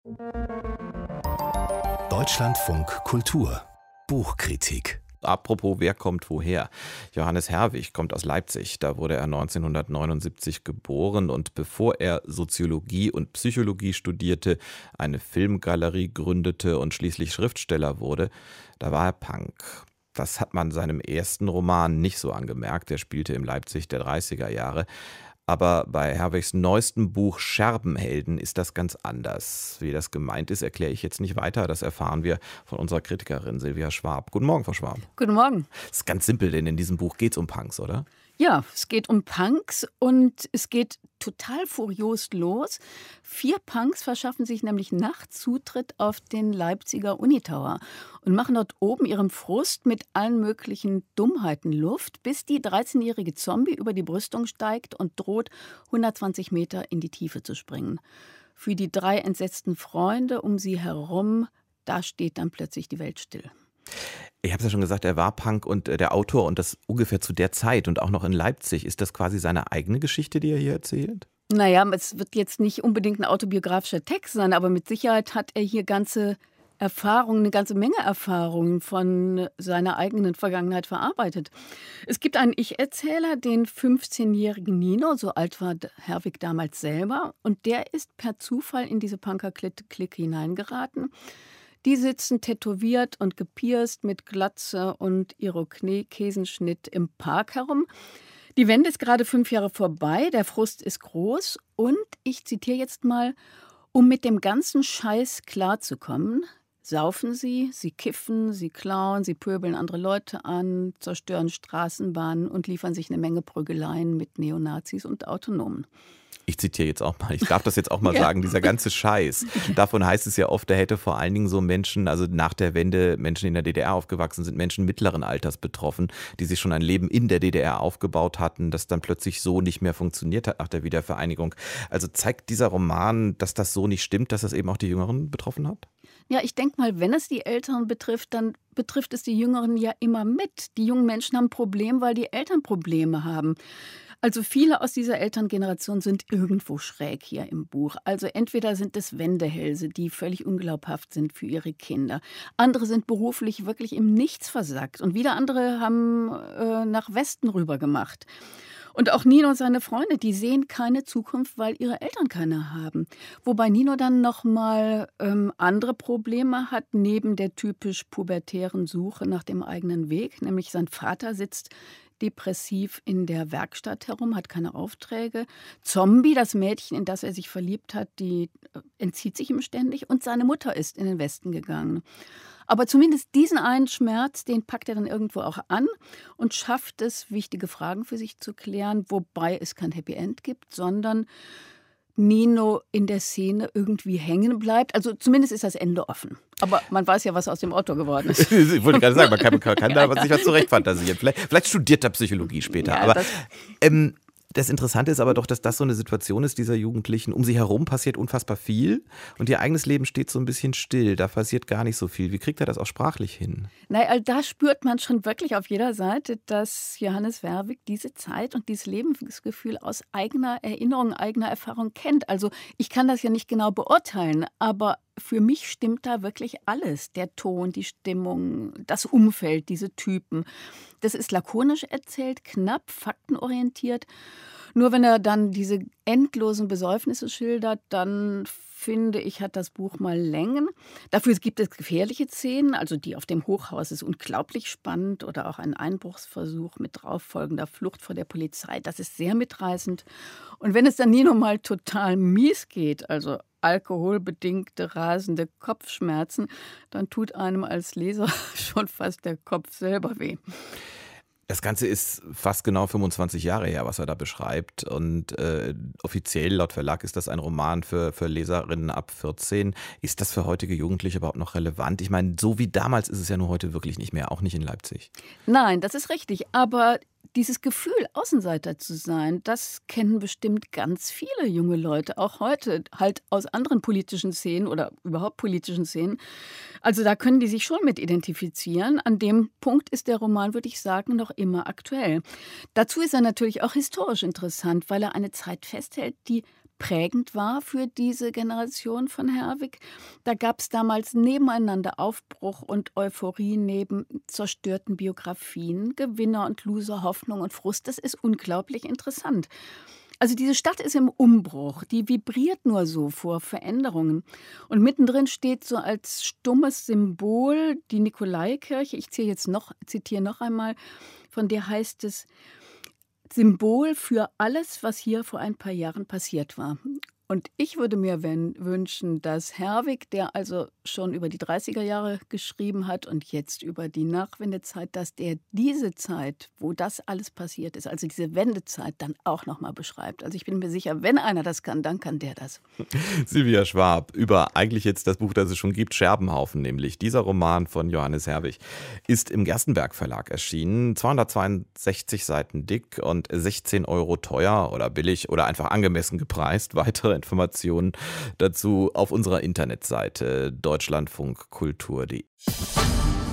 Deutschlandfunk Kultur Buchkritik. Apropos, wer kommt woher? Johannes Herwig kommt aus Leipzig. Da wurde er 1979 geboren und bevor er Soziologie und Psychologie studierte, eine Filmgalerie gründete und schließlich Schriftsteller wurde, da war er Punk. Das hat man seinem ersten Roman nicht so angemerkt. Der spielte im Leipzig der 30er Jahre. Aber bei Herwigs neuestem Buch Scherbenhelden ist das ganz anders. Wie das gemeint ist, erkläre ich jetzt nicht weiter. Das erfahren wir von unserer Kritikerin Silvia Schwab. Guten Morgen, Frau Schwab. Guten Morgen. Das ist ganz simpel, denn in diesem Buch geht es um Punks, oder? Ja, es geht um Punks und es geht total furios los. 4 Punks verschaffen sich nämlich nachts Zutritt auf den Leipziger Unitower und machen dort oben ihrem Frust mit allen möglichen Dummheiten Luft, bis die 13-jährige Zombie über die Brüstung steigt und droht, 120 Meter in die Tiefe zu springen. Für die 3 entsetzten Freunde um sie herum, da steht dann plötzlich die Welt still. Ich habe es ja schon gesagt, er war Punk und der Autor und das ungefähr zu der Zeit und auch noch in Leipzig. Ist das quasi seine eigene Geschichte, die er hier erzählt? Naja, es wird jetzt nicht unbedingt ein autobiografischer Text sein, aber mit Sicherheit hat er hier ganze Erfahrungen, eine ganze Menge Erfahrungen von seiner eigenen Vergangenheit verarbeitet. Es gibt einen Ich-Erzähler, den 15-jährigen Nino, so alt war Herwig damals selber, und der ist per Zufall in diese Punker-Clique hineingeraten. Die sitzen tätowiert und gepierst mit Glatze und Irokesenschnitt im Park herum. Die Wende ist gerade 5 Jahre vorbei, der Frust ist groß und, ich zitiere jetzt mal, um mit dem ganzen Scheiß klarzukommen, saufen sie kiffen, sie klauen, sie pöbeln andere Leute an, zerstören Straßenbahnen und liefern sich eine Menge Prügeleien mit Neonazis und Autonomen. Ich zitiere jetzt auch mal, ich darf das jetzt auch mal sagen, dieser ganze Scheiß. Davon heißt es ja oft, der hätte vor allen Dingen so Menschen, also nach der Wende, Menschen in der DDR aufgewachsen sind, Menschen mittleren Alters betroffen, die sich schon ein Leben in der DDR aufgebaut hatten, das dann plötzlich so nicht mehr funktioniert hat nach der Wiedervereinigung. Also zeigt dieser Roman, dass das so nicht stimmt, dass das eben auch die Jüngeren betroffen hat? Ja, ich denke mal, wenn es die Älteren betrifft, dann betrifft es die Jüngeren ja immer mit. Die jungen Menschen haben ein Problem, weil die Eltern Probleme haben. Also viele aus dieser Elterngeneration sind irgendwo schräg hier im Buch. Also entweder sind es Wendehälse, die völlig unglaubhaft sind für ihre Kinder. Andere sind beruflich wirklich im Nichts versackt. Und wieder andere haben nach Westen rüber gemacht. Und auch Nino und seine Freunde, die sehen keine Zukunft, weil ihre Eltern keine haben. Wobei Nino dann nochmal andere Probleme hat, neben der typisch pubertären Suche nach dem eigenen Weg. Nämlich sein Vater sitzt depressiv in der Werkstatt herum, hat keine Aufträge. Zombie, das Mädchen, in das er sich verliebt hat, die entzieht sich ihm ständig. Und seine Mutter ist in den Westen gegangen. Aber zumindest diesen einen Schmerz, den packt er dann irgendwo auch an und schafft es, wichtige Fragen für sich zu klären, wobei es kein Happy End gibt, sondern Nino in der Szene irgendwie hängen bleibt. Also zumindest ist das Ende offen. Aber man weiß ja, was aus dem Otto geworden ist. Ich wollte gerade sagen, man kann da sich was zurechtfantasieren. Vielleicht studiert er Psychologie später. Ja, aber das Interessante ist aber doch, dass das so eine Situation ist dieser Jugendlichen. Um sie herum passiert unfassbar viel und ihr eigenes Leben steht so ein bisschen still. Da passiert gar nicht so viel. Wie kriegt er das auch sprachlich hin? Naja, da spürt man schon wirklich auf jeder Seite, dass Johannes Herwig diese Zeit und dieses Lebensgefühl aus eigener Erinnerung, eigener Erfahrung kennt. Also ich kann das ja nicht genau beurteilen, aber für mich stimmt da wirklich alles. Der Ton, die Stimmung, das Umfeld, diese Typen. Das ist lakonisch erzählt, knapp, faktenorientiert. Nur wenn er dann diese endlosen Besäufnisse schildert, dann finde ich, hat das Buch mal Längen. Dafür gibt es gefährliche Szenen, also die auf dem Hochhaus ist unglaublich spannend oder auch ein Einbruchsversuch mit darauffolgender Flucht vor der Polizei. Das ist sehr mitreißend. Und wenn es dann Nino mal total mies geht, also alkoholbedingte rasende Kopfschmerzen, dann tut einem als Leser schon fast der Kopf selber weh. Das Ganze ist fast genau 25 Jahre her, was er da beschreibt. Und offiziell laut Verlag ist das ein Roman für Leserinnen ab 14. Ist das für heutige Jugendliche überhaupt noch relevant? Ich meine, so wie damals ist es ja nur heute wirklich nicht mehr, auch nicht in Leipzig. Nein, das ist richtig. Aber dieses Gefühl, Außenseiter zu sein, das kennen bestimmt ganz viele junge Leute, auch heute, halt aus anderen politischen Szenen oder überhaupt politischen Szenen. Also da können die sich schon mit identifizieren. An dem Punkt ist der Roman, würde ich sagen, noch immer aktuell. Dazu ist er natürlich auch historisch interessant, weil er eine Zeit festhält, die prägend war für diese Generation von Herwig. Da gab es damals nebeneinander Aufbruch und Euphorie neben zerstörten Biografien, Gewinner und Loser, Hoffnung und Frust. Das ist unglaublich interessant. Also diese Stadt ist im Umbruch, die vibriert nur so vor Veränderungen. Und mittendrin steht so als stummes Symbol die Nikolaikirche. Ich zitiere noch einmal, von der heißt es: Symbol für alles, was hier vor ein paar Jahren passiert war. Und ich würde mir wünschen, dass Herwig, der also schon über die 30er Jahre geschrieben hat und jetzt über die Nachwendezeit, dass der diese Zeit, wo das alles passiert ist, also diese Wendezeit, dann auch nochmal beschreibt. Also ich bin mir sicher, wenn einer das kann, dann kann der das. Silvia Schwab über eigentlich jetzt das Buch, das es schon gibt, Scherbenhaufen nämlich. Dieser Roman von Johannes Herwig ist im Gerstenberg Verlag erschienen. 262 Seiten dick und 16 € teuer oder billig oder einfach angemessen gepreist. Weitere Informationen dazu auf unserer Internetseite deutschlandfunkkultur.de.